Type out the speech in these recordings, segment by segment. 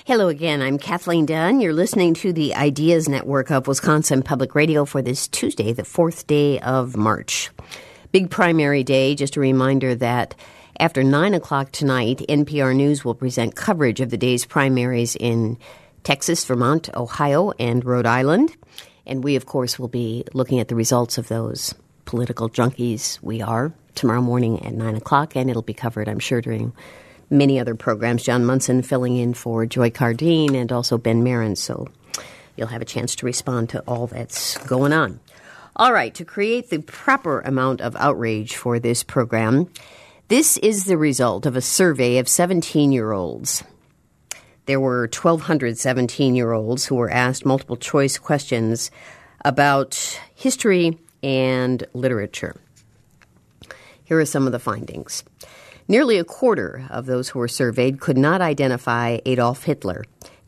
Hello again. I'm Kathleen Dunn. You're listening to the Ideas Network of Wisconsin Public Radio for this Tuesday, the 4th day of March. Big primary day. Just a reminder that after 9 o'clock tonight, NPR News will present coverage of the day's primaries in Texas, Vermont, Ohio, and Rhode Island. And we, of course, will be looking at the results of those political junkies. We are tomorrow morning at 9 o'clock, and it'll be covered, I'm sure, during many other programs. John Munson filling in for Joy Cardine and also Ben Marin, so you'll have a chance to respond to all that's going on. All right, to create the proper amount of outrage for this program, this is the result of a survey of 17-year-olds. There were 1,200 17-year-olds who were asked multiple choice questions about history and literature. Here are some of the findings. Nearly a quarter of those who were surveyed could not identify Adolf Hitler.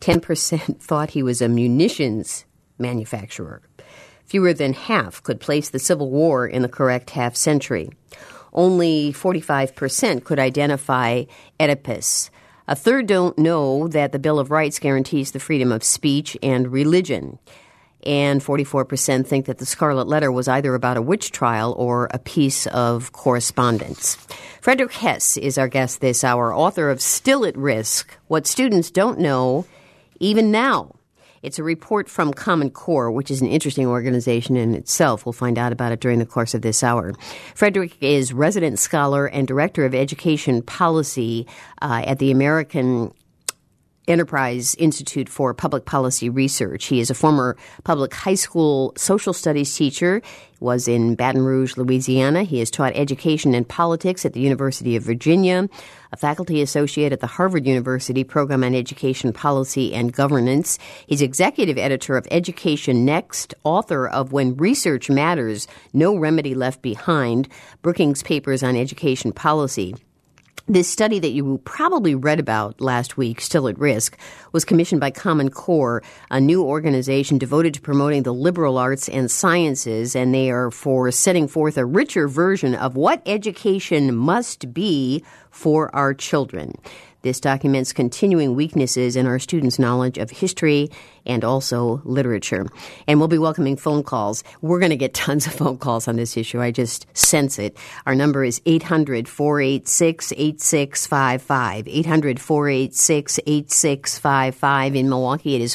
10% thought he was a munitions manufacturer. Fewer than half could place the Civil War in the correct half-century. Only 45% could identify Oedipus. A third don't know that the Bill of Rights guarantees the freedom of speech and religion. And 44% think that the Scarlet Letter was either about a witch trial or a piece of correspondence. Frederick Hess is our guest this hour, author of Still at Risk, What Students Don't Know Even Now. It's a report from Common Core, which is an interesting organization in itself. We'll find out about it during the course of this hour. Frederick is resident scholar and director of education policy at the American Enterprise Institute for Public Policy Research. He is a former public high school social studies teacher, was in Baton Rouge, Louisiana. He has taught education and politics at the University of Virginia, a faculty associate at the Harvard University Program on Education Policy and Governance. He's executive editor of Education Next, author of When Research Matters, No Remedy Left Behind, Brookings Papers on Education Policy. This study that you probably read about last week, Still at Risk, was commissioned by Common Core, a new organization devoted to promoting the liberal arts and sciences, and they are for setting forth a richer version of what education must be for our children. This documents continuing weaknesses in our students' knowledge of history and also literature. And we'll be welcoming phone calls. We're going to get tons of phone calls on this issue. I just sense it. Our number is 800-486-8655. 800-486-8655. In Milwaukee, it is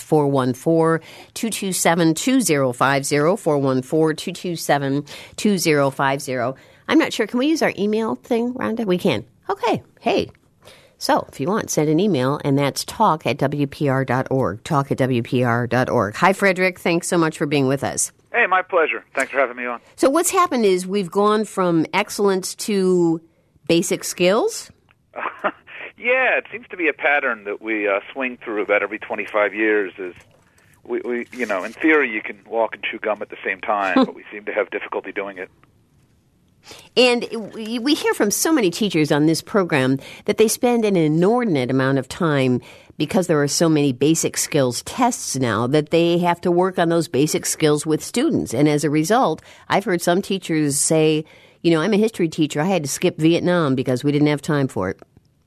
414-227-2050. 414-227-2050. I'm not sure. Can we use our email thing, Rhonda? We can. Okay. Hey. So, if you want, send an email, and that's talk@wpr.org, talk@wpr.org. Hi, Frederick. Thanks so much for being with us. Hey, my pleasure. Thanks for having me on. So what's happened is we've gone from excellence to basic skills? Yeah, it seems to be a pattern that we swing through about every 25 years. Is we you know, in theory, you can walk and chew gum at the same time, but we seem to have difficulty doing it. And we hear from so many teachers on this program that they spend an inordinate amount of time because there are so many basic skills tests now that they have to work on those basic skills with students. And as a result, I've heard some teachers say, you know, I'm a history teacher. I had to skip Vietnam because we didn't have time for it.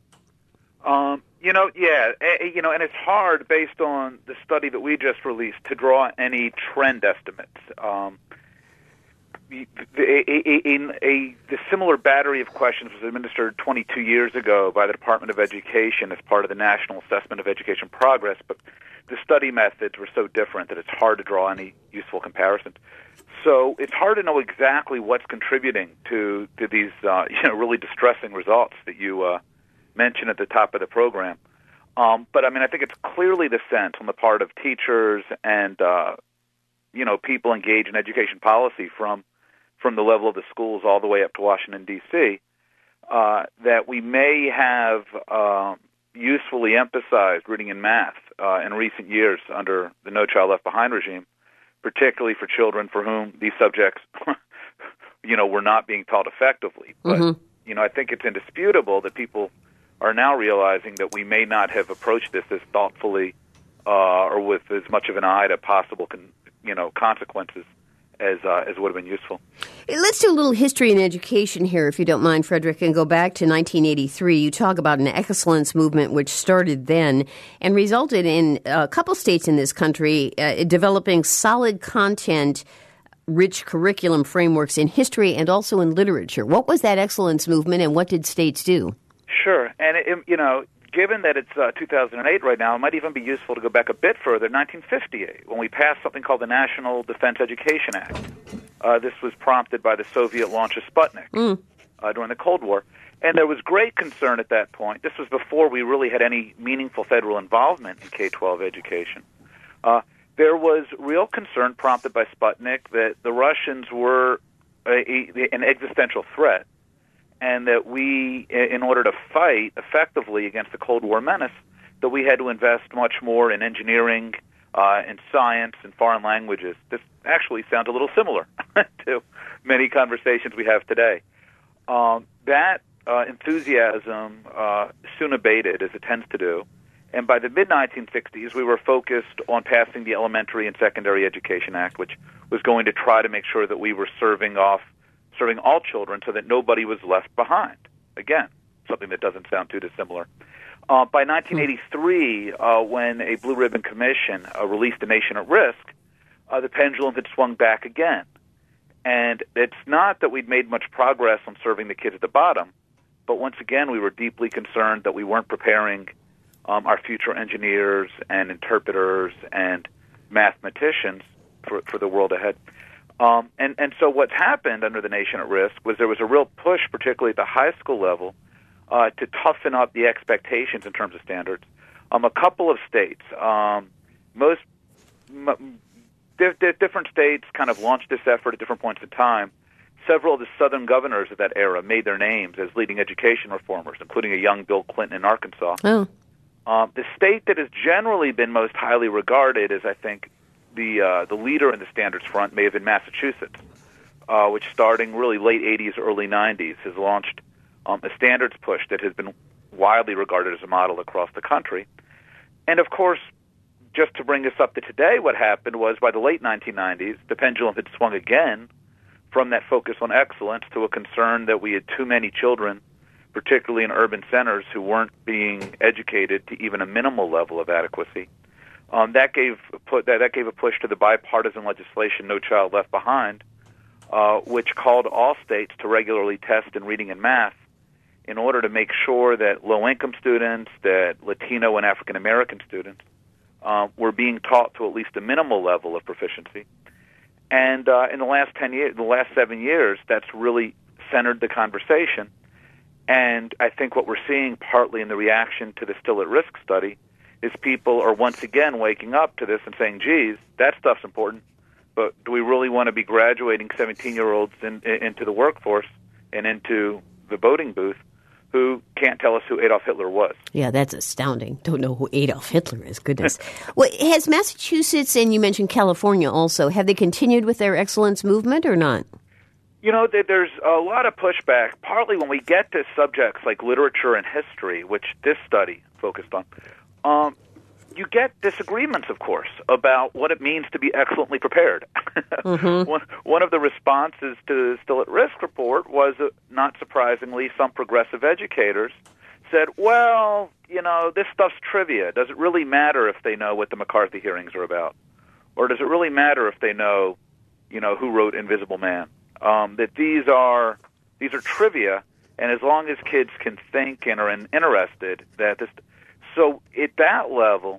And it's hard based on the study that we just released to draw any trend estimates. The similar battery of questions was administered 22 years ago by the Department of Education as part of the National Assessment of Education Progress, but the study methods were so different that it's hard to draw any useful comparisons. So it's hard to know exactly what's contributing to these really distressing results that you mentioned at the top of the program. But I mean, I think it's clearly the sense on the part of teachers and people engaged in education policy from the level of the schools all the way up to Washington, D.C., that we may have usefully emphasized reading and math in recent years under the No Child Left Behind regime, particularly for children for whom these subjects, were not being taught effectively. But, I think it's indisputable that people are now realizing that we may not have approached this as thoughtfully or with as much of an eye to possible consequences as would have been useful. Let's do a little history and education here, if you don't mind, Frederick, and go back to 1983. You talk about an excellence movement which started then and resulted in a couple states in this country developing solid content, rich curriculum frameworks in history and also in literature. What was that excellence movement, and what did states do? Sure. And, given that it's 2008 right now, it might even be useful to go back a bit further, 1958, when we passed something called the National Defense Education Act. This was prompted by the Soviet launch of Sputnik during the Cold War. And there was great concern at that point. This was before we really had any meaningful federal involvement in K-12 education. There was real concern prompted by Sputnik that the Russians were an existential threat, and that we, in order to fight effectively against the Cold War menace, that we had to invest much more in engineering, in science, and foreign languages. This actually sounds a little similar to many conversations we have today. That enthusiasm soon abated, as it tends to do, and by the mid-1960s, we were focused on passing the Elementary and Secondary Education Act, which was going to try to make sure that we were serving all children so that nobody was left behind. Again, something that doesn't sound too dissimilar. By 1983, when a Blue Ribbon Commission released A Nation at Risk, the pendulum had swung back again. And it's not that we'd made much progress on serving the kids at the bottom, but once again, we were deeply concerned that we weren't preparing our future engineers and interpreters and mathematicians for the world ahead. And so what's happened under the Nation at Risk was there was a real push, particularly at the high school level, to toughen up the expectations in terms of standards. A couple of states, different states kind of launched this effort at different points in time. Several of the Southern governors of that era made their names as leading education reformers, including a young Bill Clinton in Arkansas. Oh. The state that has generally been most highly regarded is, I think, the leader in the standards front may have been Massachusetts, which starting really late 80s, early 90s, has launched a standards push that has been widely regarded as a model across the country. And, of course, just to bring us up to today, what happened was by the late 1990s, the pendulum had swung again from that focus on excellence to a concern that we had too many children, particularly in urban centers, who weren't being educated to even a minimal level of adequacy. That gave a push to the bipartisan legislation No Child Left Behind, which called all states to regularly test in reading and math in order to make sure that low-income students, that Latino and African-American students were being taught to at least a minimal level of proficiency. And in the last 7 years, that's really centered the conversation. And I think what we're seeing partly in the reaction to the Still at Risk study is people are once again waking up to this and saying, geez, that stuff's important, but do we really want to be graduating 17-year-olds into the workforce and into the voting booth who can't tell us who Adolf Hitler was? Yeah, that's astounding. Don't know who Adolf Hitler is. Goodness. Well, has Massachusetts, and you mentioned California also, have they continued with their excellence movement or not? You know, there's a lot of pushback, partly when we get to subjects like literature and history, which this study focused on. You get disagreements, of course, about what it means to be excellently prepared. Mm-hmm. One of the responses to the Still at Risk report was, not surprisingly, some progressive educators said, well, you know, this stuff's trivia. Does it really matter if they know what the McCarthy hearings are about? Or does it really matter if they know, who wrote Invisible Man? That these are trivia, and as long as kids can think and are interested, that this. So at that level,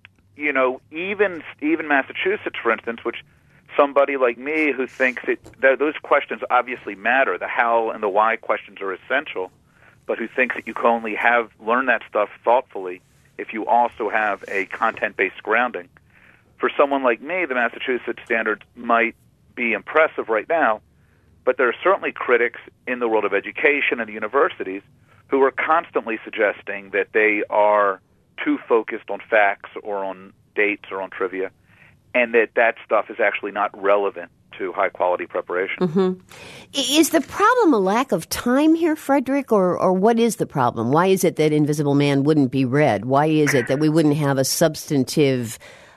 even Massachusetts, for instance, which somebody like me who thinks that those questions obviously matter, the how and the why questions are essential, but who thinks that you can only learn that stuff thoughtfully if you also have a content-based grounding. For someone like me, the Massachusetts standards might be impressive right now, but there are certainly critics in the world of education and the universities who are constantly suggesting that they are too focused on facts or on dates or on trivia, and that stuff is actually not relevant to high-quality preparation. Mm-hmm. Is the problem a lack of time here, Frederick, or what is the problem? Why is it that Invisible Man wouldn't be read? Why is it that we wouldn't have a substantive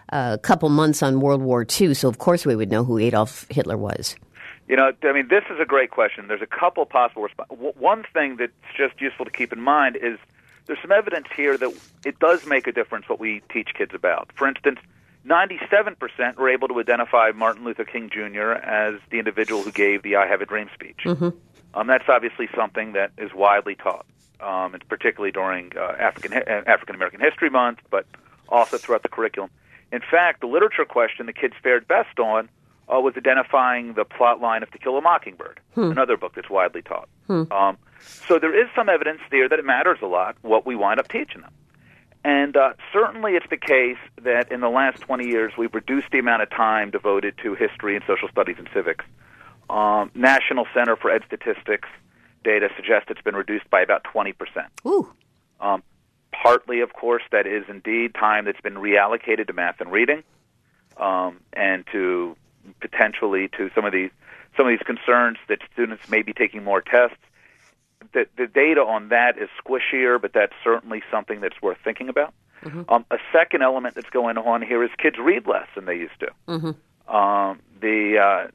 a couple months on World War II, so of course we would know who Adolf Hitler was. This is a great question. There's a couple possible responses. One thing that's just useful to keep in mind is there's some evidence here that it does make a difference what we teach kids about. For instance, 97% were able to identify Martin Luther King Jr. as the individual who gave the I Have a Dream speech. Mm-hmm. That's obviously something that is widely taught, and particularly during African American History Month, but also throughout the curriculum. In fact, the literature question the kids fared best on was identifying the plot line of To Kill a Mockingbird, another book that's widely taught. So there is some evidence there that it matters a lot what we wind up teaching them. And certainly it's the case that in the last 20 years we've reduced the amount of time devoted to history and social studies and civics. National Center for Ed Statistics data suggests it's been reduced by about 20%. Ooh. Partly, of course, that is indeed time that's been reallocated to math and reading, and to potentially to some of these concerns that students may be taking more tests. The data on that is squishier, but that's certainly something that's worth thinking about. Mm-hmm. A second element that's going on here is kids read less than they used to. Mm-hmm. The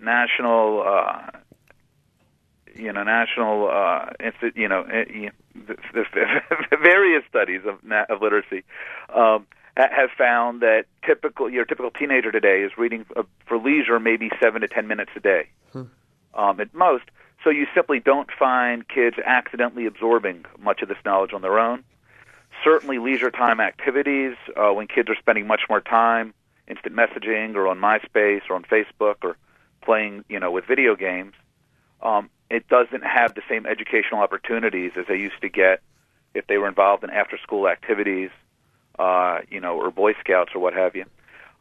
various studies of literacy have found that your typical teenager today is reading for leisure maybe 7 to 10 minutes a day, at most. So you simply don't find kids accidentally absorbing much of this knowledge on their own. Certainly leisure time activities, when kids are spending much more time instant messaging or on MySpace or on Facebook or playing, with video games, it doesn't have the same educational opportunities as they used to get if they were involved in after-school activities, or Boy Scouts or what have you.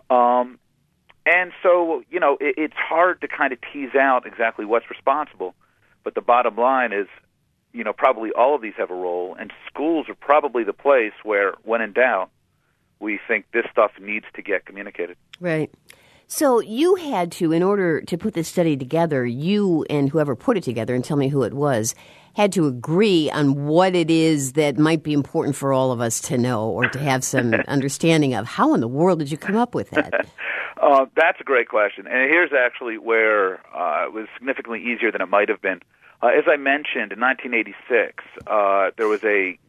And so, it's hard to kind of tease out exactly what's responsible. But the bottom line is, probably all of these have a role, and schools are probably the place where, when in doubt, we think this stuff needs to get communicated. Right. So you had to, in order to put this study together, you and whoever put it together, and tell me who it was, had to agree on what it is that might be important for all of us to know or to have some understanding of. How in the world did you come up with that? That's a great question. And here's actually where it was significantly easier than it might have been. As I mentioned, in 1986, there was a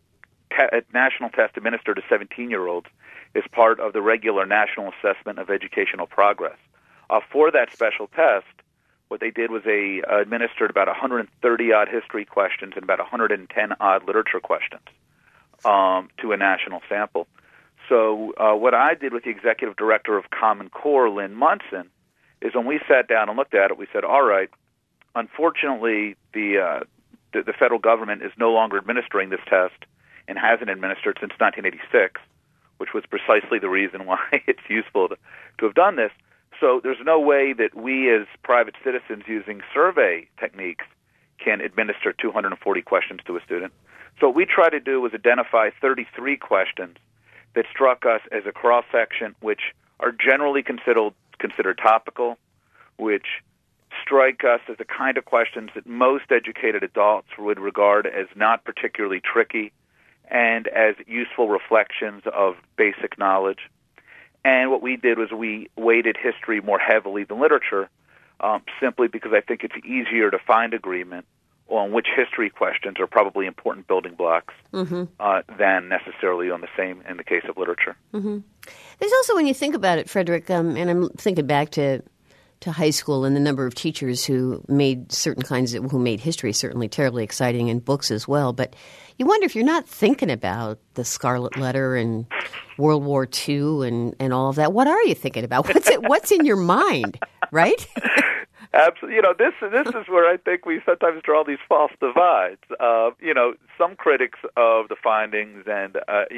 national test administered to 17-year-olds as part of the regular National Assessment of Educational Progress. For that special test, what they did was they administered about 130-odd history questions and about 110-odd literature questions to a national sample. So what I did with the executive director of Common Core, Lynn Munson, is when we sat down and looked at it, we said, all right, unfortunately, the federal government is no longer administering this test and hasn't administered since 1986, which was precisely the reason why it's useful to have done this. So there's no way that we as private citizens using survey techniques can administer 240 questions to a student. So what we try to do was identify 33 questions that struck us as a cross-section, which are generally considered topical, which strike us as the kind of questions that most educated adults would regard as not particularly tricky and as useful reflections of basic knowledge. And what we did was we weighted history more heavily than literature, simply because I think it's easier to find agreement on which history questions are probably important building blocks than necessarily on the same in the case of literature. Mm-hmm. There's also, when you think about it, Frederick, and I'm thinking back to high school and the number of teachers who made who made history certainly terribly exciting and books as well. But you wonder if you're not thinking about the Scarlet Letter and World War II and all of that. What are you thinking about? What's in your mind, right? Absolutely. This is where I think we sometimes draw these false divides. Some critics of the findings and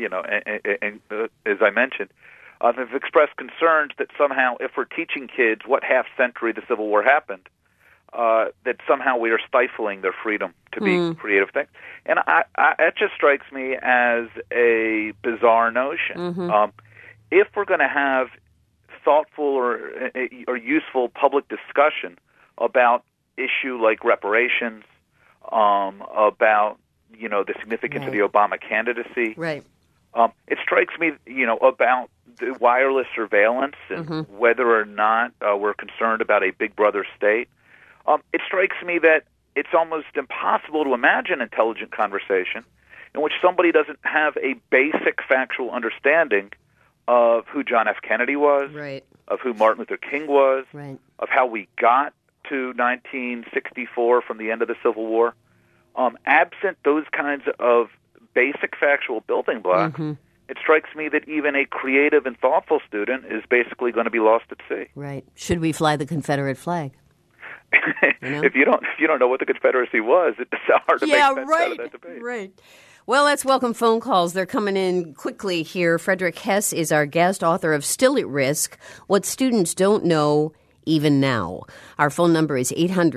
as I mentioned, have expressed concerns that somehow, if we're teaching kids what half century the Civil War happened, that somehow we are stifling their freedom to be creative things. And it just strikes me as a bizarre notion. Mm-hmm. If we're going to have thoughtful or useful public discussion about issue like reparations, about the significance of the Obama candidacy, right. It strikes me, about the wireless surveillance and whether or not we're concerned about a big brother state, it strikes me that it's almost impossible to imagine intelligent conversation in which somebody doesn't have a basic factual understanding of who John F. Kennedy was, right, of who Martin Luther King was, right, of how we got to 1964 from the end of the Civil War. Absent those kinds of basic factual building blocks, it strikes me that even a creative and thoughtful student is basically going to be lost at sea. Right. Should we fly the Confederate flag? You know? If you don't know what the Confederacy was, it's hard to make sense out of that debate. Right. Well, let's welcome phone calls. They're coming in quickly here. Frederick Hess is our guest, author of Still at Risk, What Students Don't Know Even Now. Our phone number is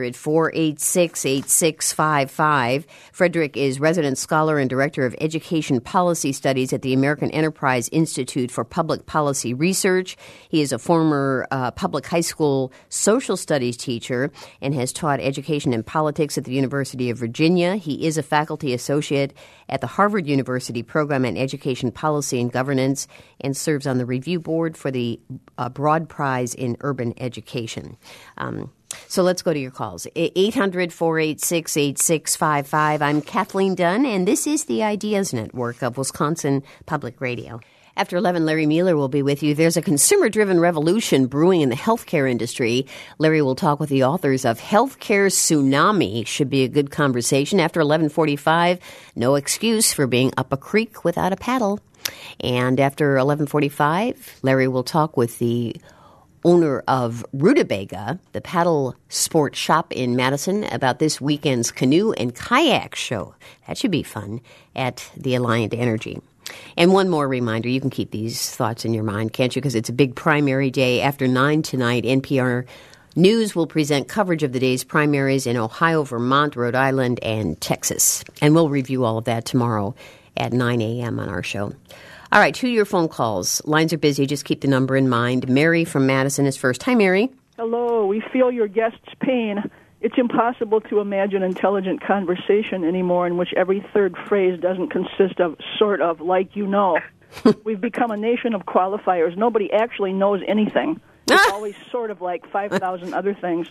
800-486-8655. Frederick is resident scholar and director of education policy studies at the American Enterprise Institute for Public Policy Research. He is a former public high school social studies teacher and has taught education and politics at the University of Virginia. He is a faculty associate at the Harvard University Program on Education Policy and Governance and serves on the review board for the Broad Prize in Urban Education. So let's go to your calls. 800-486-8655. I'm Kathleen Dunn, and this is the Ideas Network of Wisconsin Public Radio. After 11, Larry Mueller will be with you. There's a consumer-driven revolution brewing in the healthcare industry. Larry will talk with the authors of Healthcare Tsunami. Should be a good conversation. After 11:45, no excuse for being up a creek without a paddle. And after 11:45, Larry will talk with the owner of Rutabaga, the paddle sport shop in Madison, about this weekend's canoe and kayak show. That should be fun at the Alliant Energy. And one more reminder, you can keep these thoughts in your mind, can't you? Because it's a big primary day. After 9 tonight, NPR News will present coverage of the day's primaries in Ohio, Vermont, Rhode Island, and Texas. And we'll review all of that tomorrow at 9 a.m. on our show. All right, 2 your phone calls. Lines are busy. Just keep the number in mind. Mary from Madison is first. Hi, Mary. Hello. We feel your guest's pain. It's impossible to imagine intelligent conversation anymore in which every third phrase doesn't consist of sort of, like you know. We've become a nation of qualifiers. Nobody actually knows anything. It's always sort of like 5,000 other things.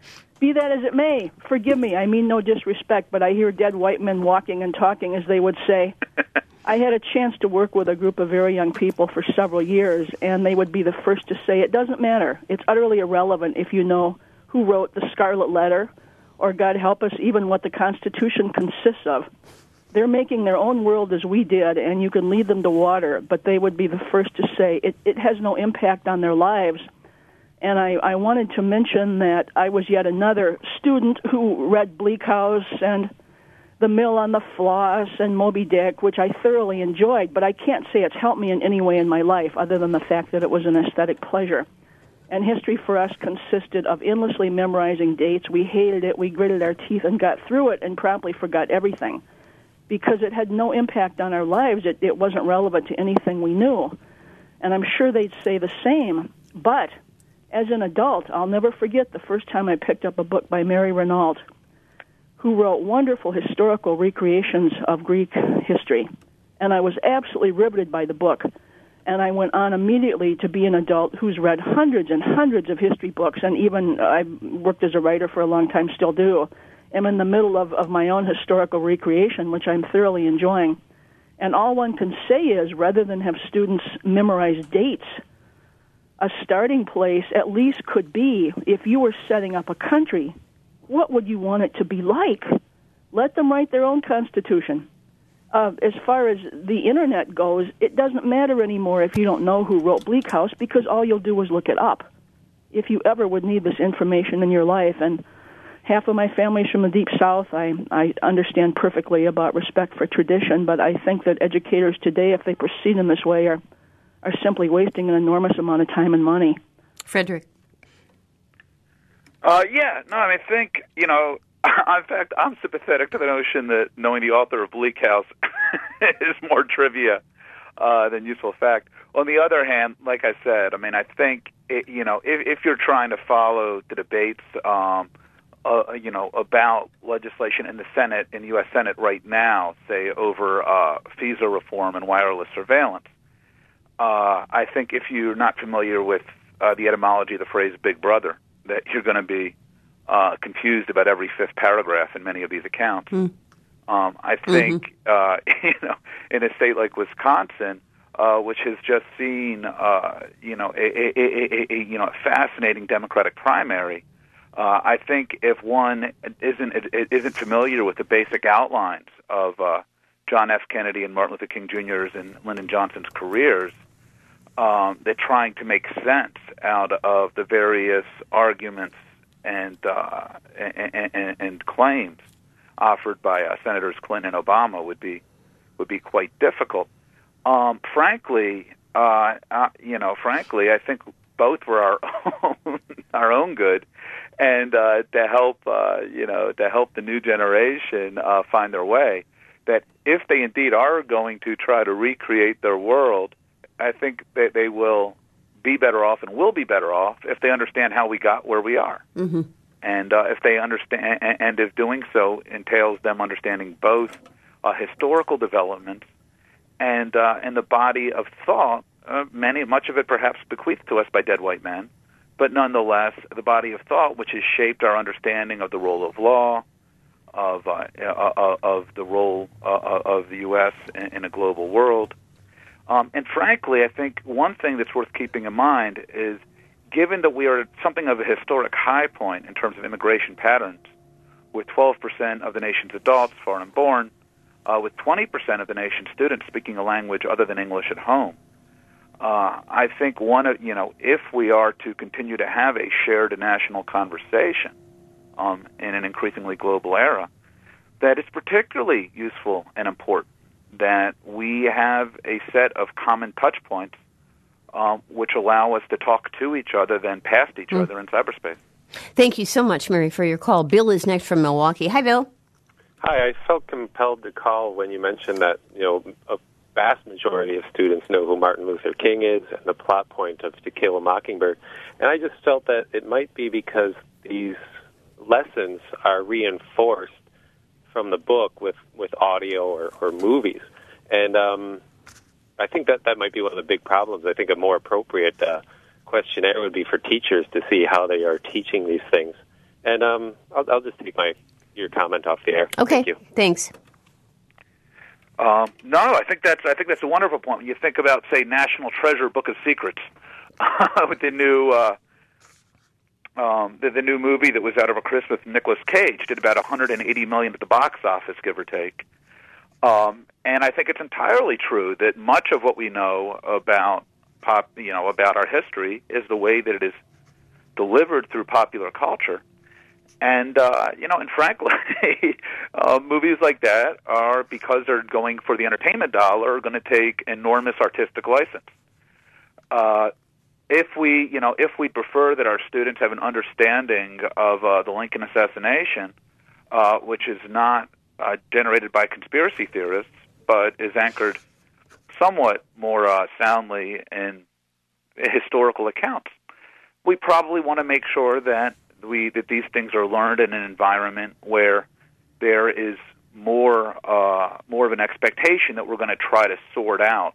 Be that as it may, forgive me, I mean no disrespect, but I hear dead white men walking and talking, as they would say. I had a chance to work with a group of very young people for several years, and they would be the first to say, it doesn't matter. It's utterly irrelevant if you know who wrote the Scarlet Letter, or, God help us, even what the Constitution consists of. They're making their own world as we did, and you can lead them to water, but they would be the first to say it has no impact on their lives. And I wanted to mention that I was yet another student who read Bleak House and The Mill on the Floss and Moby Dick, which I thoroughly enjoyed, but I can't say it's helped me in any way in my life other than the fact that it was an aesthetic pleasure. And history for us consisted of endlessly memorizing dates. We hated it, we gritted our teeth and got through it and promptly forgot everything. Because it had no impact on our lives, it wasn't relevant to anything we knew. And I'm sure they'd say the same. But as an adult, I'll never forget the first time I picked up a book by Mary Renault, who wrote wonderful historical recreations of Greek history. And I was absolutely riveted by the book. And I went on immediately to be an adult who's read hundreds and hundreds of history books, and even I've worked as a writer for a long time, still do. I'm in the middle of my own historical recreation, which I'm thoroughly enjoying. And all one can say is, rather than have students memorize dates, a starting place at least could be, if you were setting up a country, what would you want it to be like? Let them write their own constitution. As far as the Internet goes, it doesn't matter anymore if you don't know who wrote Bleak House, because all you'll do is look it up. If you ever would need this information in your life, and half of my family's from the Deep South, I understand perfectly about respect for tradition, but I think that educators today, if they proceed in this way, are simply wasting an enormous amount of time and money. Frederick. I think, in fact, I'm sympathetic to the notion that knowing the author of Bleak House is more trivia than useful fact. On the other hand, like I said, I think, if you're trying to follow the debates, about legislation in the Senate, in the U.S. Senate right now, say over FISA reform and wireless surveillance, I think if you're not familiar with the etymology of the phrase "Big Brother," that you're going to be confused about every fifth paragraph in many of these accounts. I think in a state like Wisconsin, which has just seen a fascinating Democratic primary, I think if one isn't familiar with the basic outlines of John F. Kennedy and Martin Luther King Jr.'s and Lyndon Johnson's careers, they're trying to make sense out of the various arguments and claims offered by Senators Clinton and Obama would be quite difficult. Frankly, I think both were our own good, and to help the new generation find their way. That if they indeed are going to try to recreate their world, I think that they will be better off and will be better off if they understand how we got where we are. Mm-hmm. And if they understand, and if doing so entails them understanding both historical developments and the body of thought, much of it perhaps bequeathed to us by dead white men, but nonetheless the body of thought which has shaped our understanding of the role of law, of the role of the U.S. in a global world. And frankly, I think one thing that's worth keeping in mind is, given that we are at something of a historic high point in terms of immigration patterns, with 12% of the nation's adults foreign-born, with 20% of the nation's students speaking a language other than English at home, I think if we are to continue to have a shared national conversation in an increasingly global era, that it's particularly useful and important that we have a set of common touch points which allow us to talk to each other than past each other in cyberspace. Thank you so much, Mary, for your call. Bill is next from Milwaukee. Hi, Bill. Hi. I felt compelled to call when you mentioned that, a vast majority of students know who Martin Luther King is and the plot point of To Kill a Mockingbird. And I just felt that it might be because these lessons are reinforced from the book with audio or movies. And I think that might be one of the big problems. I think a more appropriate questionnaire would be for teachers to see how they are teaching these things. And I'll just take your comment off the air. Okay, Thank you. Thanks. No, I think that's a wonderful point. When you think about, say, National Treasure: Book of Secrets, with the new the new movie that was out over Christmas, Nicolas Cage, did about $180 million at the box office, give or take. And I think it's entirely true that much of what we know about about our history is the way that it is delivered through popular culture. And and frankly, movies like that are, because they're going for the entertainment dollar, are going to take enormous artistic license. If we prefer that our students have an understanding of the Lincoln assassination, which is not generated by conspiracy theorists, but is anchored somewhat more soundly in historical accounts, we probably want to make sure that these things are learned in an environment where there is more of an expectation that we're going to try to sort out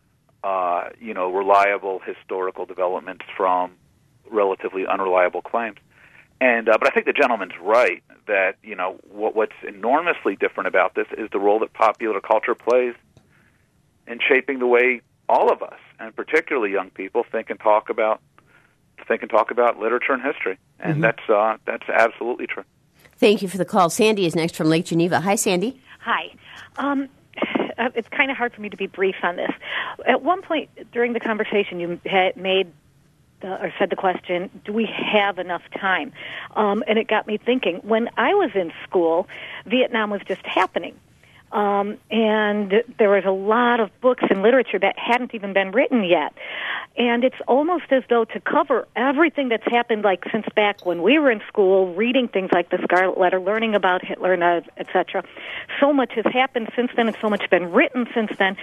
reliable historical developments from relatively unreliable claims. And but I think the gentleman's right that what's enormously different about this is the role that popular culture plays in shaping the way all of us, and particularly young people, think and talk about literature and history. And that's absolutely true. Thank you for the call. Sandy is next from Lake Geneva. Hi, Sandy. Hi. It's kind of hard for me to be brief on this. At one point during the conversation, you had said the question, do we have enough time? And it got me thinking. When I was in school, Vietnam was just happening. And there was a lot of books and literature that hadn't even been written yet. And it's almost as though to cover everything that's happened, like since back when we were in school, reading things like the Scarlet Letter, learning about Hitler, etc. So much has happened since then, and so much has been written since then.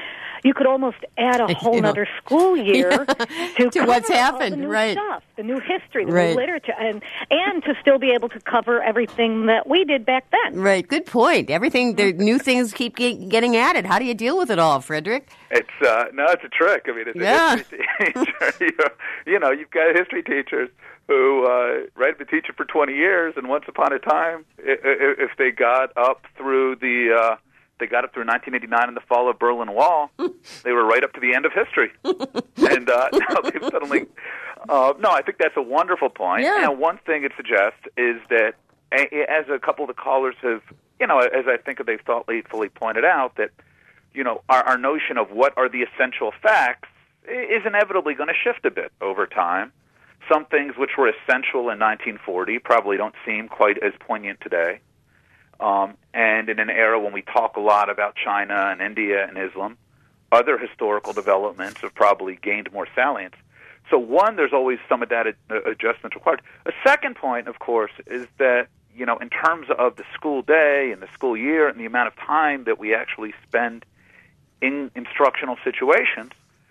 you could almost add a whole other school year to what's cover happened, all the new right? stuff, the new history, the Right. new literature, and to still be able to cover everything that we did back then. Right. Good point. Everything, the new things keep getting added. How do you deal with it all, Frederick? It's it's a trick. I mean, it's a history teacher. You've got history teachers who been teaching for 20 years, and once upon a time, if they got up through 1989 and the fall of Berlin Wall, they were right up to the end of history. And now they've suddenly... no, I think that's a wonderful point. Yeah. And one thing it suggests is that, as a couple of the callers have, as I think they've thoughtfully pointed out, that, our notion of what are the essential facts is inevitably going to shift a bit over time. Some things which were essential in 1940 probably don't seem quite as poignant today. And in an era when we talk a lot about China and India and Islam, other historical developments have probably gained more salience. So one, there's always some of that adjustment required. A second point, of course, is that, in terms of the school day and the school year and the amount of time that we actually spend in instructional situations,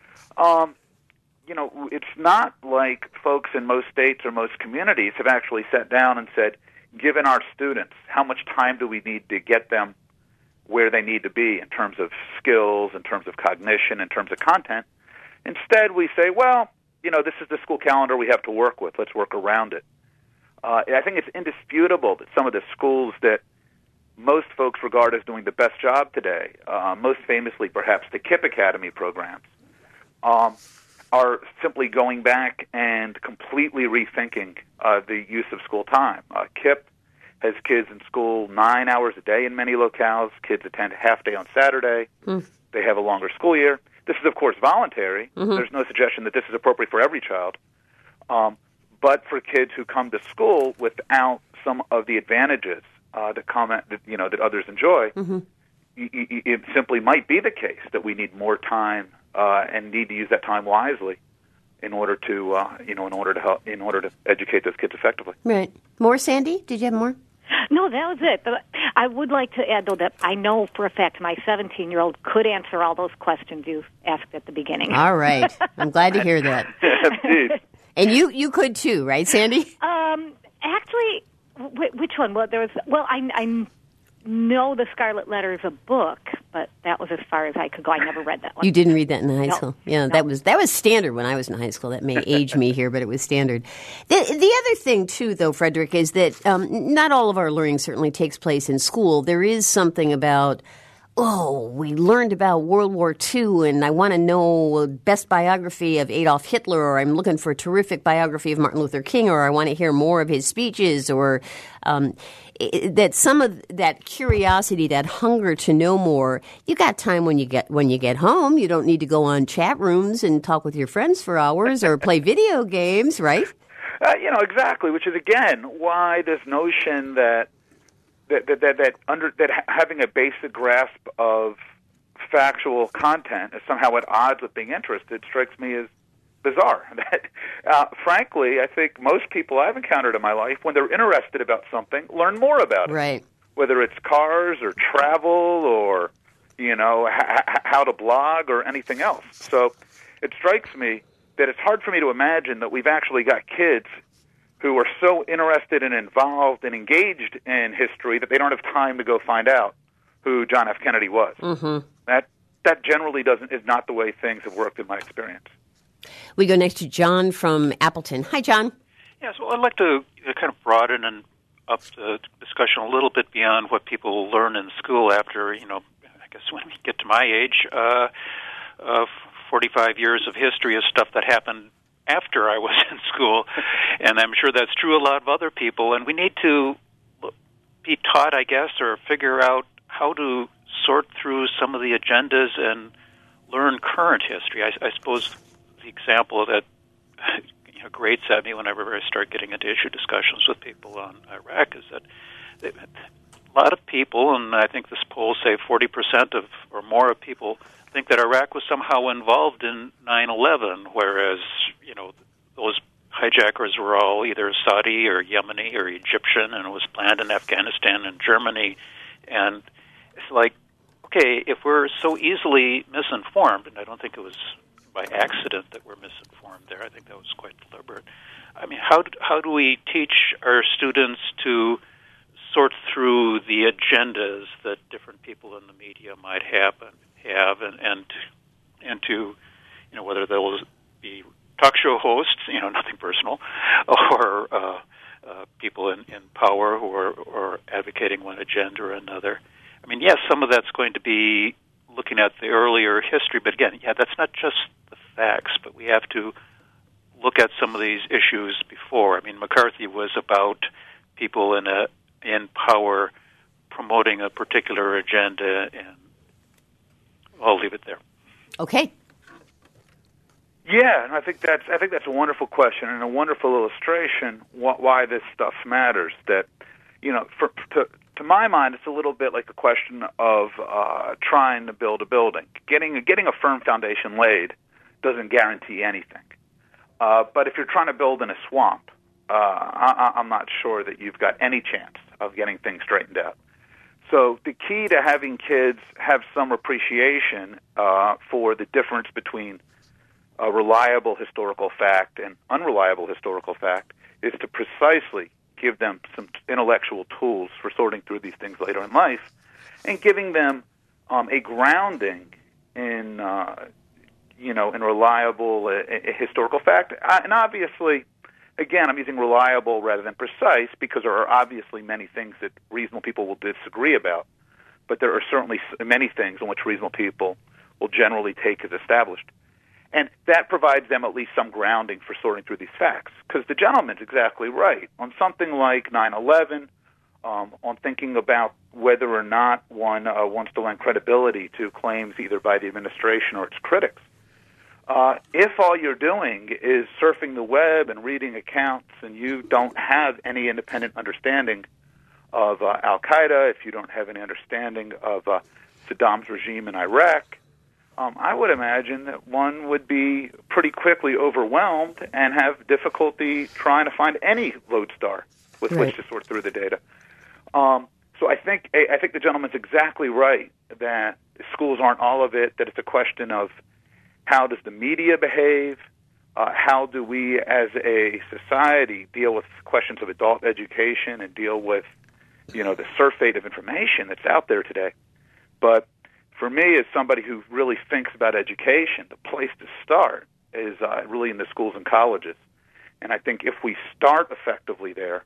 it's not like folks in most states or most communities have actually sat down and said, given our students, how much time do we need to get them where they need to be in terms of skills, in terms of cognition, in terms of content? Instead, we say, well, this is the school calendar we have to work with. Let's work around it. I think it's indisputable that some of the schools that most folks regard as doing the best job today, most famously perhaps the KIPP Academy programs, are simply going back and completely rethinking the use of school time. KIPP has kids in school 9 hours a day in many locales. Kids attend half day on Saturday. They have a longer school year. This is, of course, voluntary. There's no suggestion that this is appropriate for every child. But for kids who come to school without some of the advantages that others enjoy, it simply might be the case that we need more time and need to use that time wisely in order to educate those kids effectively. Right. More, Sandy? Did you have more? No, that was it. But I would like to add, though, that I know for a fact my 17-year-old could answer all those questions you asked at the beginning. All right. I'm glad to hear that. Indeed. And you could too, right, Sandy? Actually, which one? Well, I know The Scarlet Letter is a book, but that was as far as I could go. I never read that one. You didn't read that in high school? Yeah, No. that was standard when I was in high school. That may age me here, but it was standard. The other thing, too, though, Frederick, is that not all of our learning certainly takes place in school. There is something about, we learned about World War II, and I want to know the best biography of Adolf Hitler, or I'm looking for a terrific biography of Martin Luther King, or I want to hear more of his speeches, or that some of that curiosity, that hunger to know more, you got time when you get home. You don't need to go on chat rooms and talk with your friends for hours or play video games, right? Exactly. Which is again why this notion that having a basic grasp of factual content is somehow at odds with being interested strikes me as bizarre. Frankly, I think most people I've encountered in my life, when they're interested about something, learn more about it. Right. Whether it's cars or travel or, how to blog or anything else. So it strikes me that it's hard for me to imagine that we've actually got kids who are so interested and involved and engaged in history that they don't have time to go find out who John F. Kennedy was. Mm-hmm. That generally is not the way things have worked in my experience. We go next to John from Appleton. Hi, John. Yeah, so I'd like to kind of broaden and up the discussion a little bit beyond what people learn in school after, I guess when we get to my age, 45 years of history is stuff that happened after I was in school, and I'm sure that's true of a lot of other people, and we need to be taught, I guess, or figure out how to sort through some of the agendas and learn current history. I suppose the example that grates at me whenever I start getting into issue discussions with people on Iraq is that a lot of people, and I think this poll say 40% or more of people think that Iraq was somehow involved in 9/11, whereas those hijackers were all either Saudi or Yemeni or Egyptian, and it was planned in Afghanistan and Germany. And it's like, okay, if we're so easily misinformed, and I don't think it was by accident that we're misinformed there, I think that was quite deliberate. I mean, how do we teach our students to sort through the agendas that different people in the media might have, and to, whether they'll be talk show hosts, nothing personal, or people in power who are advocating one agenda or another. I mean, yes, some of that's going to be looking at the earlier history, but again, that's not just the facts, but we have to look at some of these issues before. I mean, McCarthy was about people in power promoting a particular agenda, and I'll leave it there. Okay. Yeah, and I think that's a wonderful question and a wonderful illustration why this stuff matters. That, to my mind, it's a little bit like the question of trying to build a building. Getting a firm foundation laid doesn't guarantee anything. But if you're trying to build in a swamp, I'm not sure that you've got any chance of getting things straightened out. So the key to having kids have some appreciation for the difference between a reliable historical fact and unreliable historical fact is to precisely give them some intellectual tools for sorting through these things later in life, and giving them a grounding in in reliable historical fact. And obviously, again, I'm using reliable rather than precise because there are obviously many things that reasonable people will disagree about, but there are certainly many things in which reasonable people will generally take as established. And that provides them at least some grounding for sorting through these facts. Because the gentleman's exactly right. On something like 9/11, on thinking about whether or not one wants to lend credibility to claims either by the administration or its critics, if all you're doing is surfing the web and reading accounts and you don't have any independent understanding of al-Qaeda, if you don't have any understanding of Saddam's regime in Iraq, I would imagine that one would be pretty quickly overwhelmed and have difficulty trying to find any lodestar with which to sort through the data. So I think the gentleman's exactly right that schools aren't all of it, that it's a question of how does the media behave, how do we as a society deal with questions of adult education and deal with, the surfeit of information that's out there today. But for me, as somebody who really thinks about education, the place to start is really in the schools and colleges. And I think if we start effectively there,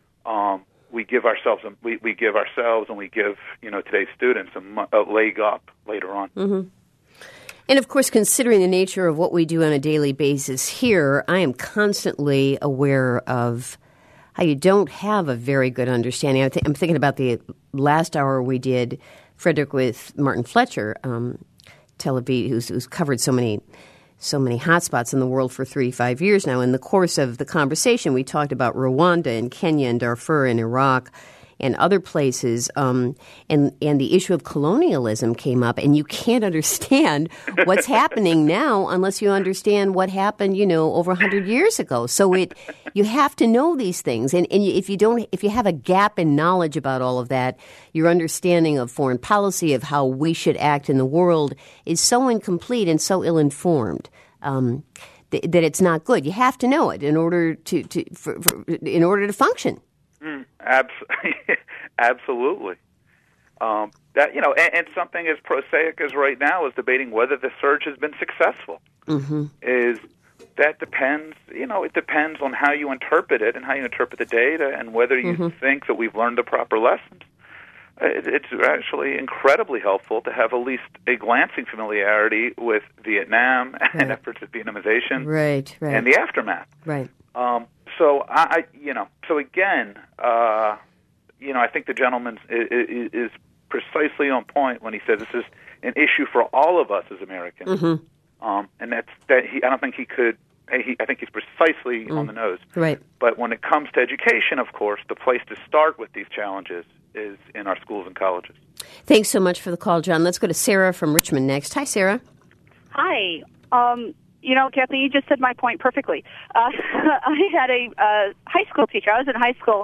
we give ourselves and we give today's students a leg up later on. Mm-hmm. And of course, considering the nature of what we do on a daily basis here, I am constantly aware of how you don't have a very good understanding. I'm thinking about the last hour we did, Frederick, with Martin Fletcher, Tel Aviv, who's covered so many hotspots in the world for 35 years now. In the course of the conversation, we talked about Rwanda and Kenya and Darfur and Iraq and other places, and the issue of colonialism came up, and you can't understand what's happening now unless you understand what happened, over 100 years ago. So you have to know these things, and if you have a gap in knowledge about all of that, your understanding of foreign policy, of how we should act in the world, is so incomplete and so ill-informed. That it's not good. You have to know it in order to function. Absolutely. And something as prosaic as right now is debating whether the surge has been successful. Mm-hmm. That depends. It depends on how you interpret it and how you interpret the data, and whether you think that we've learned the proper lessons. It's actually incredibly helpful to have at least a glancing familiarity with Vietnam and efforts at Vietnamization, and the aftermath. Right. So again, I think the gentleman is precisely on point when he says this is an issue for all of us as Americans, and I don't think he could. I think he's precisely on the nose. Right. But when it comes to education, of course, the place to start with these challenges is in our schools and colleges. Thanks so much for the call, John. Let's go to Sarah from Richmond next. Hi, Sarah. Hi. Kathleen, you just said my point perfectly. I had a high school teacher. I was in high school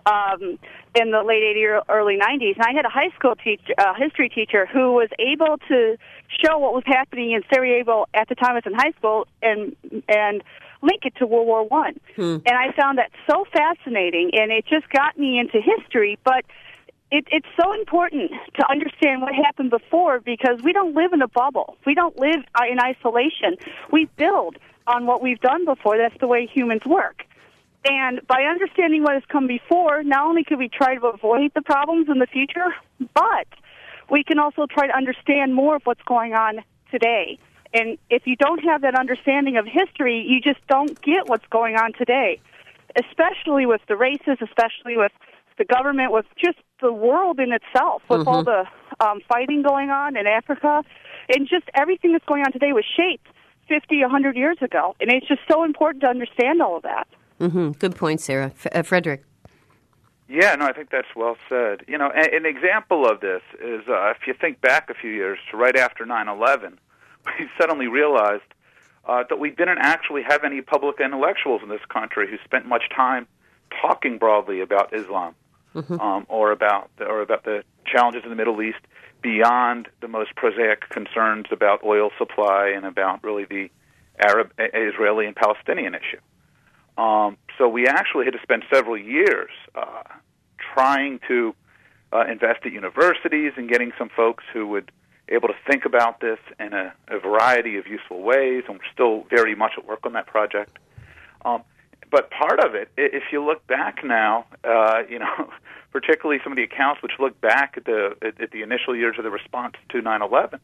in the late 80s or early 90s. And I had a high school history teacher who was able to show what was happening in Sarajevo at the time I was in high school and link it to World War I. And I found that so fascinating, and it just got me into history. But it's so important to understand what happened before, because we don't live in a bubble. We don't live in isolation. We build on what we've done before. That's the way humans work. And by understanding what has come before, not only can we try to avoid the problems in the future, but we can also try to understand more of what's going on today. And if you don't have that understanding of history, you just don't get what's going on today, especially with the races, especially with the government, with just the world in itself, with all the fighting going on in Africa, and just everything that's going on today was shaped 50, 100 years ago. And it's just so important to understand all of that. Good point, Sarah. Frederick. Yeah, no, I think that's well said. You know, an example of this is if you think back a few years to right after 9/11, we suddenly realized that we didn't actually have any public intellectuals in this country who spent much time talking broadly about Islam or about the challenges in the Middle East beyond the most prosaic concerns about oil supply and about really the Arab, Israeli, and Palestinian issue. So we actually had to spend several years trying to invest at universities and getting some folks who would be able to think about this in a variety of useful ways, and we're still very much at work on that project. But part of it, if you look back now, particularly some of the accounts which look back at the initial years of the response to 9/11,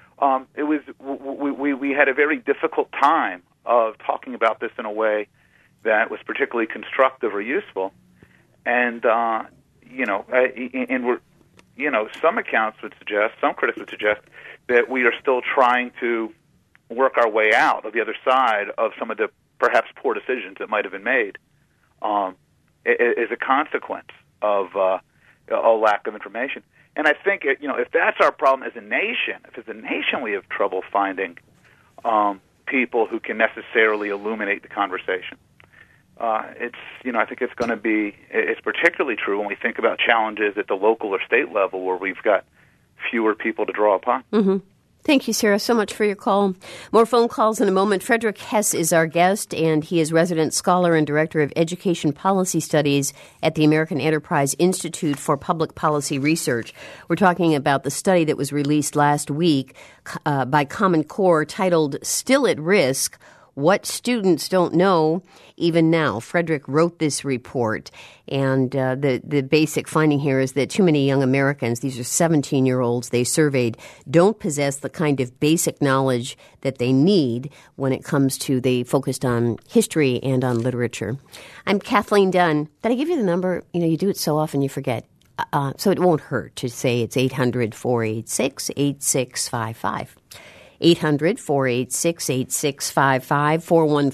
we had a very difficult time of talking about this in a way that was particularly constructive or useful, and some accounts would suggest, some critics would suggest, that we are still trying to work our way out of the other side of some of the perhaps poor decisions that might have been made as a consequence of a lack of information. And I think if that's our problem as a nation, if as a nation we have trouble finding people who can necessarily illuminate the conversation. I think it's particularly true when we think about challenges at the local or state level where we've got fewer people to draw upon. Thank you, Sarah, so much for your call. More phone calls in a moment. Frederick Hess is our guest, and he is resident scholar and director of education policy studies at the American Enterprise Institute for Public Policy Research. We're talking about the study that was released last week by Common Core titled Still at Risk, What Students Don't Know Even Now. Frederick wrote this report, and the basic finding here is that too many young Americans, these are 17-year-olds they surveyed, don't possess the kind of basic knowledge that they need when it comes to, they focused on history and on literature. I'm Kathleen Dunn. Did I give you the number? You do it so often you forget. So it won't hurt to say it's 800-486-8655. 800-486-8655,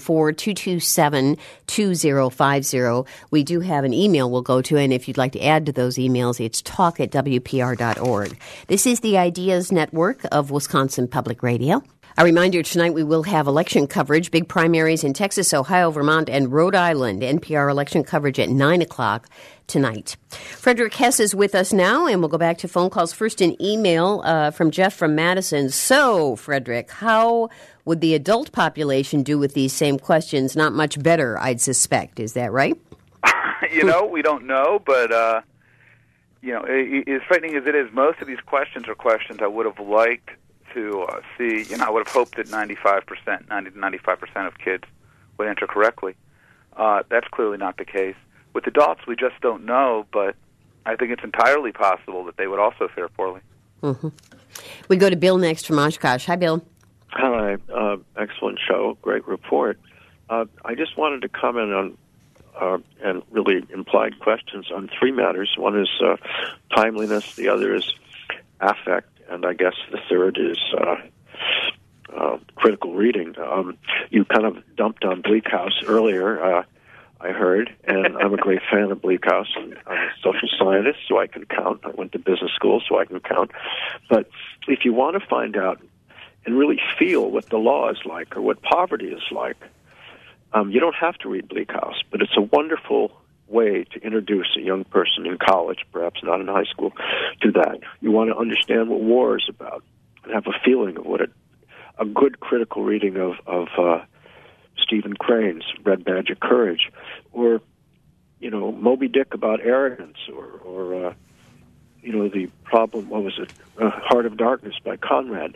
414-227-2050. We do have an email we'll go to, and if you'd like to add to those emails, it's talk@wpr.org. This is the Ideas Network of Wisconsin Public Radio. A reminder, tonight we will have election coverage, big primaries in Texas, Ohio, Vermont, and Rhode Island. NPR election coverage at 9 o'clock tonight. Frederick Hess is with us now, and we'll go back to phone calls. First, an email from Jeff from Madison. So, Frederick, how would the adult population do with these same questions? Not much better, I'd suspect. Is that right? We don't know, but, as frightening as it is, most of these questions are questions I would have liked to see. I would have hoped that 90 to 95% of kids would answer correctly. That's clearly not the case. With adults, we just don't know, but I think it's entirely possible that they would also fare poorly. We go to Bill next from Oshkosh. Hi, Bill. Hi. Excellent show. Great report. I just wanted to comment on and really implied questions on three matters. One is timeliness. The other is affect. And I guess the third is critical reading. You kind of dumped on Bleak House earlier, I heard, and I'm a great fan of Bleak House. I'm a social scientist, so I can count. I went to business school, so I can count. But if you want to find out and really feel what the law is like or what poverty is like, you don't have to read Bleak House, but it's a wonderful way to introduce a young person in college, perhaps not in high school, to that. You want to understand what war is about and have a feeling of what a good critical reading of Stephen Crane's Red Badge of Courage, or Moby Dick about arrogance, or the problem. What was it? Heart of Darkness by Conrad.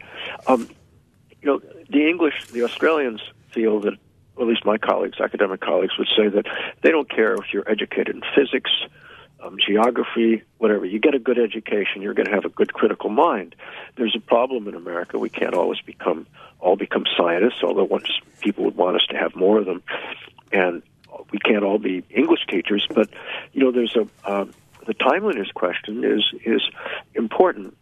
The Australians feel that, or at least my colleagues, academic colleagues, would say that they don't care if you're educated in physics, geography, whatever. You get a good education, you're going to have a good critical mind. There's a problem in America. We can't always become scientists, although people would want us to have more of them. And we can't all be English teachers, but there's the timeliness question is important.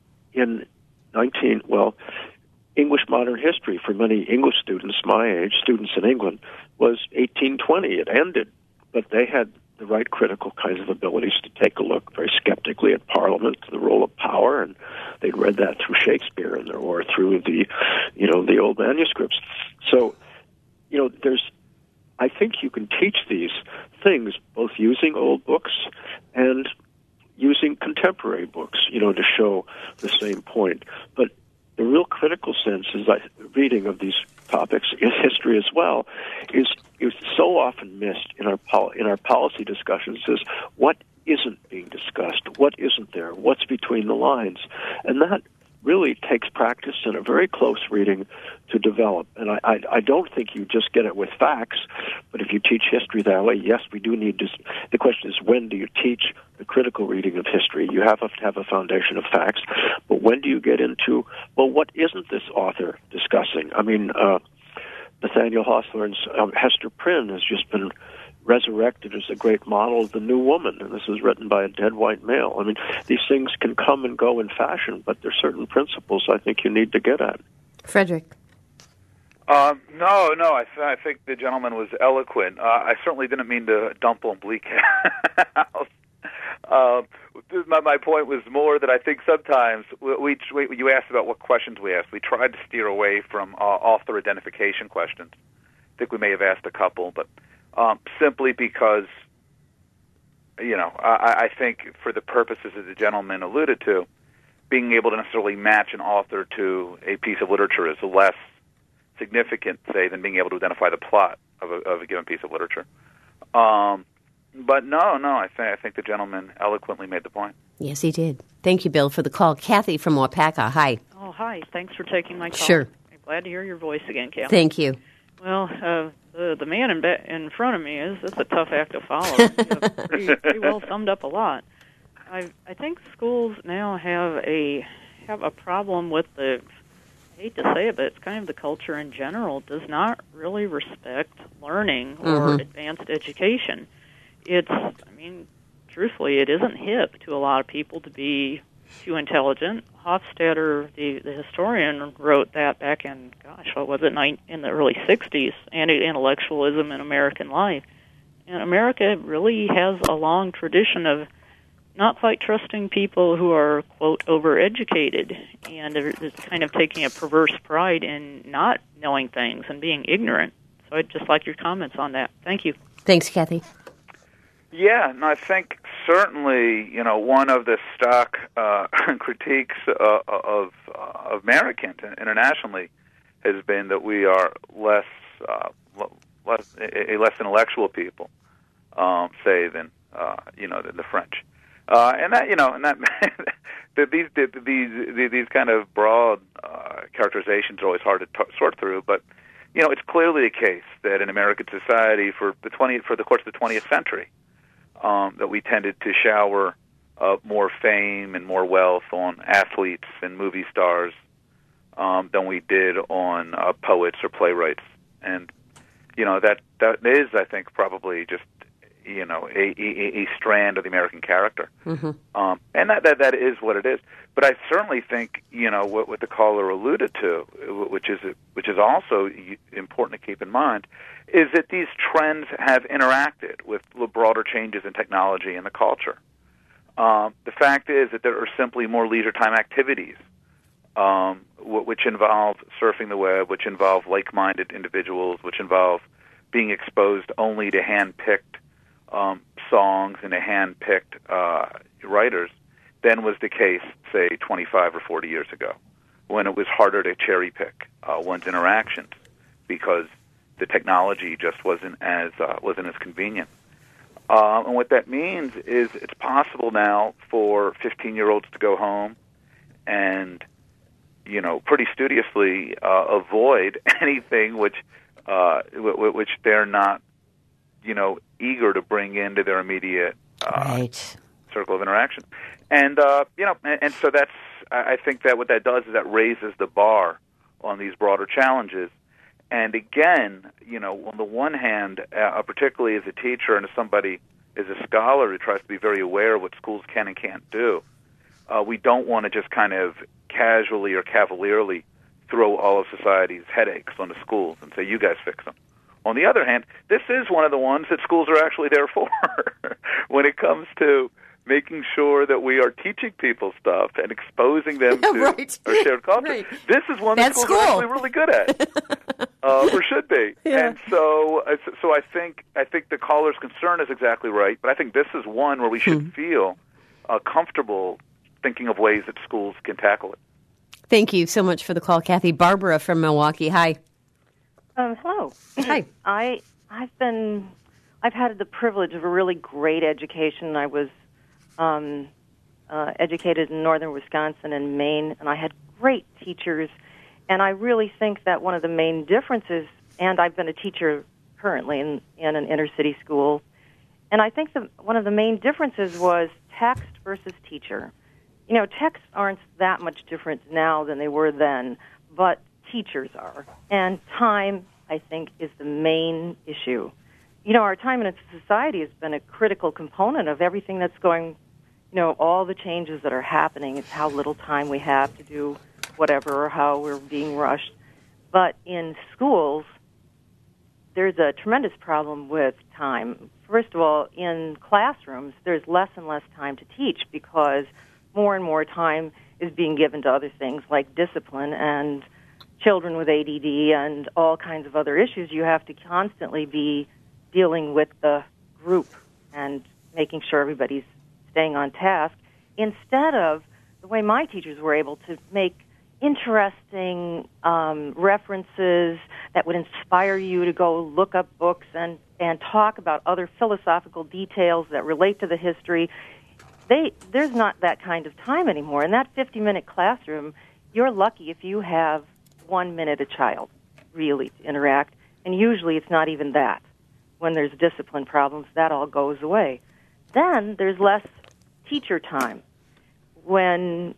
English modern history for many English students my age, students in England, was 1820. It ended, but they had the right critical kinds of abilities to take a look very skeptically at Parliament, the role of power, and they'd read that through Shakespeare or through the old manuscripts. So, I think you can teach these things both using old books and using contemporary books, to show the same point. But the real critical sense is that reading of these topics in history as well is so often missed in our policy discussions. Is what isn't being discussed, what isn't there, what's between the lines, and that really takes practice and a very close reading to develop. And I don't think you just get it with facts, but if you teach history that way, yes, we do need to. The question is, when do you teach the critical reading of history? You have to have a foundation of facts, but when do you get into, what isn't this author discussing? I mean, Nathaniel Hawthorne's Hester Prynne has just been resurrected as a great model of the new woman, and this is written by a dead white male. I mean, these things can come and go in fashion, but there's certain principles I think you need to get at. Frederick? No, I think the gentleman was eloquent. I certainly didn't mean to dump on Bleak House. My point was more that I think sometimes you asked about what questions we asked. We tried to steer away from author identification questions. I think we may have asked a couple, but simply because, I think for the purposes that the gentleman alluded to, being able to necessarily match an author to a piece of literature is less significant, say, than being able to identify the plot of a given piece of literature. But no, I think the gentleman eloquently made the point. Yes, he did. Thank you, Bill, for the call. Kathy from Wapaka, hi. Oh, hi. Thanks for taking my call. Sure. I'm glad to hear your voice again, Kathy. Thank you. Well, the man in front of me it's a tough act to follow. You have pretty well summed up a lot. I think schools now have a problem with I hate to say it, but it's kind of the culture in general does not really respect learning or advanced education. Truthfully, it isn't hip to a lot of people to be too intelligent. Hofstadter, the historian, wrote that back in, in the early 60s, Anti-Intellectualism in American Life. And America really has a long tradition of not quite trusting people who are, quote, overeducated, and it's kind of taking a perverse pride in not knowing things and being ignorant. So I'd just like your comments on that. Thank you. Thanks, Kathy. Yeah, I think certainly, one of the stock critiques of Americans internationally has been that we are less intellectual people, say, than the French, and that these kind of broad characterizations are always hard to sort through, but. It's clearly the case that in American society for the course of the 20th century, that we tended to shower more fame and more wealth on athletes and movie stars than we did on poets or playwrights, and that is, I think, probably just a strand of the American character, and that is what it is. But I certainly think what the caller alluded to, which is also important to keep in mind, is that these trends have interacted with broader changes in technology and the culture. The fact is that there are simply more leisure time activities, which involve surfing the web, which involve like-minded individuals, which involve being exposed only to hand-picked songs and a hand-picked writers than was the case, say, 25 or 40 years ago, when it was harder to cherry-pick one's interactions because the technology just wasn't as convenient. And what that means is it's possible now for 15-year-olds to go home and, pretty studiously avoid anything which they're not, eager to bring into their immediate circle of interaction. And and so that's, I think that what that does is that raises the bar on these broader challenges. And again, on the one hand, particularly as a teacher and as somebody, as a scholar who tries to be very aware of what schools can and can't do, we don't want to just kind of casually or cavalierly throw all of society's headaches onto schools and say, you guys fix them. On the other hand, this is one of the ones that schools are actually there for when it comes to making sure that we are teaching people stuff and exposing them to our shared culture. Right. This is one that schools are actually really good at, or should be. Yeah. And so I think the caller's concern is exactly right, but I think this is one where we should feel comfortable thinking of ways that schools can tackle it. Thank you so much for the call, Kathy. Barbara from Milwaukee. Hi. Hello. Hi. I've had the privilege of a really great education. I was educated in northern Wisconsin and Maine, and I had great teachers. And I really think that one of the main differences, and I've been a teacher currently in an inner city school, and I think one of the main differences was text versus teacher. Texts aren't that much different now than they were then, but teachers are. And time, I think, is the main issue. Our time in society has been a critical component of everything that's going, all the changes that are happening. It's how little time we have to do whatever or how we're being rushed. But in schools, there's a tremendous problem with time. First of all, in classrooms, there's less and less time to teach because more and more time is being given to other things like discipline and children with ADD and all kinds of other issues. You have to constantly be dealing with the group and making sure everybody's staying on task, instead of the way my teachers were able to make interesting references that would inspire you to go look up books and talk about other philosophical details that relate to the history. There's not that kind of time anymore. In that 50-minute classroom, you're lucky if you have 1 minute a child, really, to interact, and usually it's not even that. When there's discipline problems, that all goes away. Then there's less teacher time. When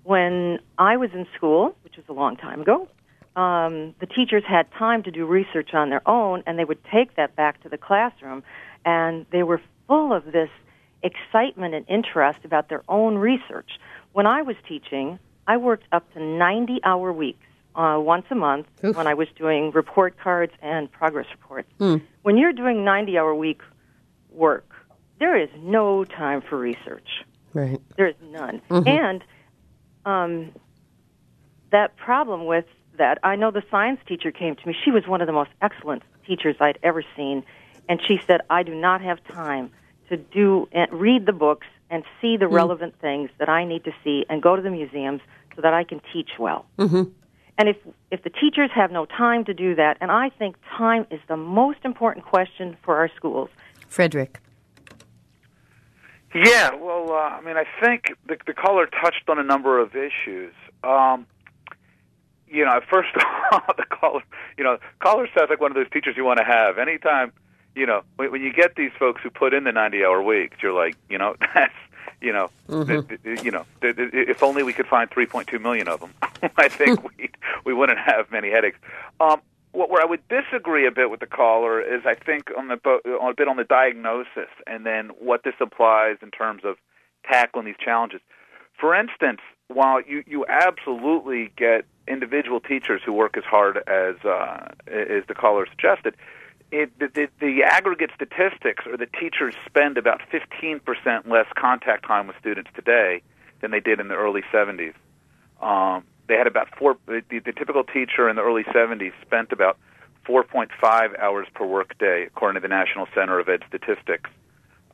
I was in school, which was a long time ago, the teachers had time to do research on their own, and they would take that back to the classroom, and they were full of this excitement and interest about their own research. When I was teaching, I worked up to 90-hour weeks. Once a month. Oof. When I was doing report cards and progress reports. When you're doing 90-hour week work, there is no time for research. Right. There is none. Mm-hmm. And that problem with that, I know the science teacher came to me. She was one of the most excellent teachers I'd ever seen. And she said, I do not have time to read the books and see the relevant things that I need to see and go to the museums so that I can teach well. Mm-hmm. And if the teachers have no time to do that, and I think time is the most important question for our schools. Frederick. Yeah, well, I think the caller touched on a number of issues. First of all, caller sounds like one of those teachers you want to have. Anytime, when you get these folks who put in the 90-hour weeks, you're like, that's, if only we could find 3.2 million of them, I think we wouldn't have many headaches. Where I would disagree a bit with the caller is, I think, on a bit on the diagnosis and then what this implies in terms of tackling these challenges. For instance, while you absolutely get individual teachers who work as hard as the caller suggested, the aggregate statistics are that teachers spend about 15% less contact time with students today than they did in the early 70s. They had about the typical teacher in the early 70s spent about 4.5 hours per workday, according to the National Center of Ed Statistics.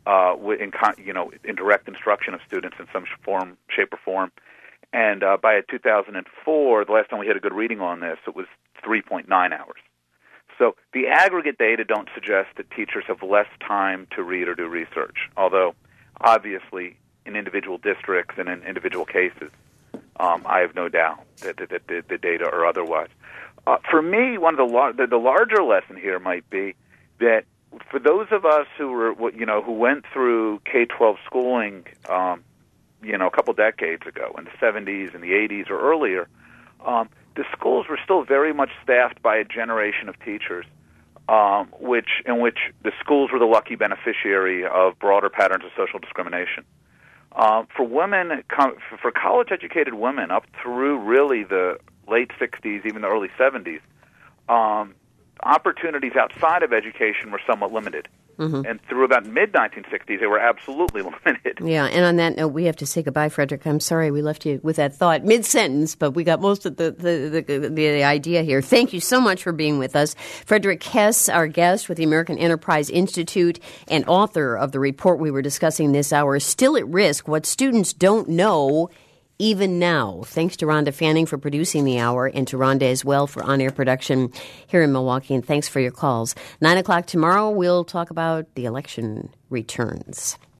in direct instruction of students in some form, shape, or form. And by 2004, the last time we had a good reading on this, it was 3.9 hours. So the aggregate data don't suggest that teachers have less time to read or do research, although obviously in individual districts and in individual cases, I have no doubt that the data are otherwise. For me, one of the larger lesson here might be that for those of us who went through K-12 schooling, a couple decades ago in the 70s and the 80s or earlier, the schools were still very much staffed by a generation of teachers, in which the schools were the lucky beneficiary of broader patterns of social discrimination. For women, for college-educated women up through really the late 60s, even the early 70s, opportunities outside of education were somewhat limited. Mm-hmm. And through about mid-1960s, they were absolutely limited. Yeah, and on that note, we have to say goodbye, Frederick. I'm sorry we left you with that thought mid-sentence, but we got most of the idea here. Thank you so much for being with us. Frederick Hess, our guest with the American Enterprise Institute and author of the report we were discussing this hour, Still at Risk, What Students Don't Know Even Now. Thanks to Rhonda Fanning for producing the hour, and to Rhonda as well for on-air production here in Milwaukee, and thanks for your calls. 9 o'clock tomorrow, we'll talk about the election returns.